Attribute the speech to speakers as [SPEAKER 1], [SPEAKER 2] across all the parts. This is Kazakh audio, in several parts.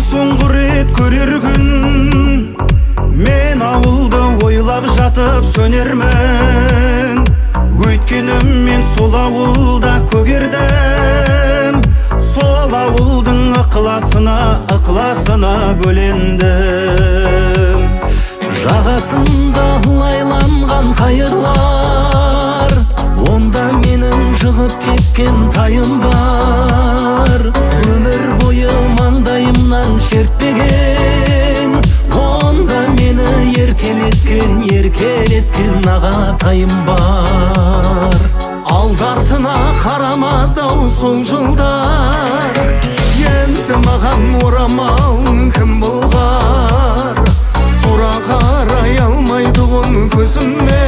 [SPEAKER 1] соңғы рет көрер күн мен ауылды ойлап жатып сөнермін. Өйткені мен сол ауылда көгердім, сол ауылдың ықыласына бөлендім. Жағасында лайланған қайырлар, онда менің жығып кеткен тайым бар. Өмір бойы маңдайымнан шертпеген, онда мені еркелеткен ағатайым бар. Алды-артына қарамады-ау сол жылдар, енді маған орамал кім болғар? Тура қарай алмайды ғын көзіме,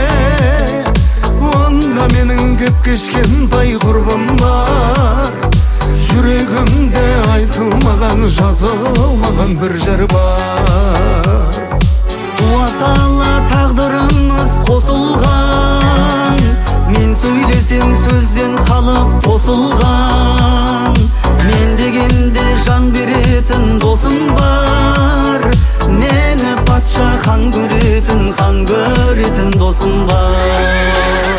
[SPEAKER 1] онда менің кеп-кешкен бай құрбымдар. Жүрегімде айтылмаған, жазылмаған бір жыр бар. Туа сала тағдырымыз қосылған, мен сөйлесем сөзден қалып тосылған. Мен дегенде жан беретін досым бар, мені патша хан көретін досым бар.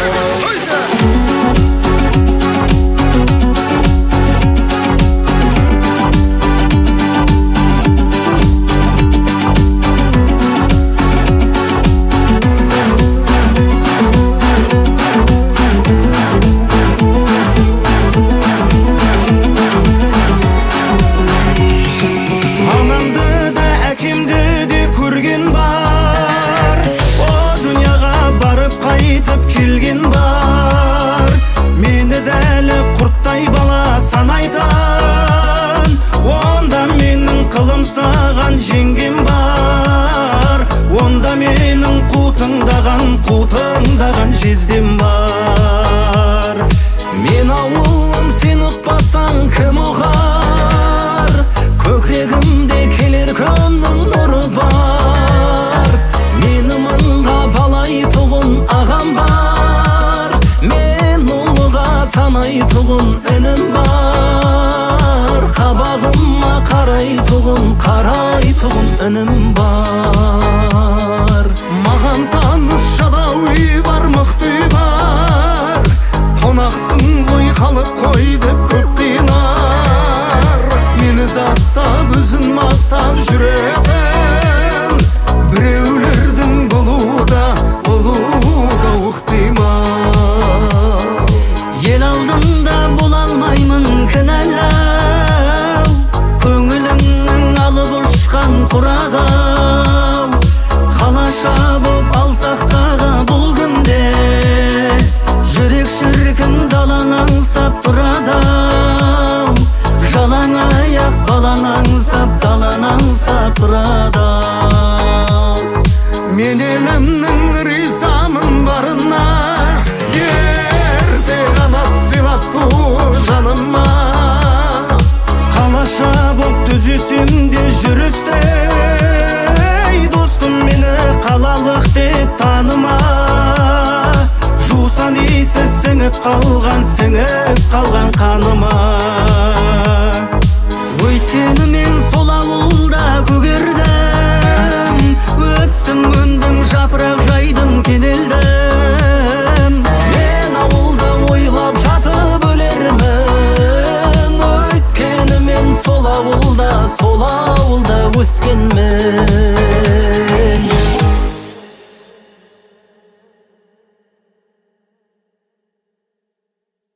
[SPEAKER 1] Мені дәлі құрттай бала санайдан, онда менің қылым саған жеңгем бар. Онда менің қутыңдаған жездем бар. Мен ауылым, сен ұқпасаң кім ұғар? Көкірегімде келер күннің нұры бар. Мені мыңға балайтұғын ағам бар, мен ұлыға санайтұғын інім бар. Қабағыма қарайтұғын інім бар. Маған таныс жадау үй бар, мықты үй бар. Қонақсың ғой, қалып қой деп көп қинар. Мені даттап, өзін мақтап жүретін біреулердің болуда ықтимал. Ел алдында бола алмаймын кінәлау, көңіліңнің алып ұшқан құрағау. Қалаша боп алсақ дағы бұл күнде, жүрек шіркін далан аңсап тұрадау. Жалаң аяқ балан аңсап тұрадау. Мен елімнің ризамын барына, ерте қанат сыйлап ту жаныма. Қалаша боп түзесем де жүрістей, достым мені қалалық деп таныма. Жусан иісі сіңіп қалған қаныма. Өйткені мен сол ауылда көгердім, өстім, өндім, жапырақ жайдым, кенелдім. Мен ауылда ойлап жатып өлермін, өйткені мен сол ауылда өскенмін.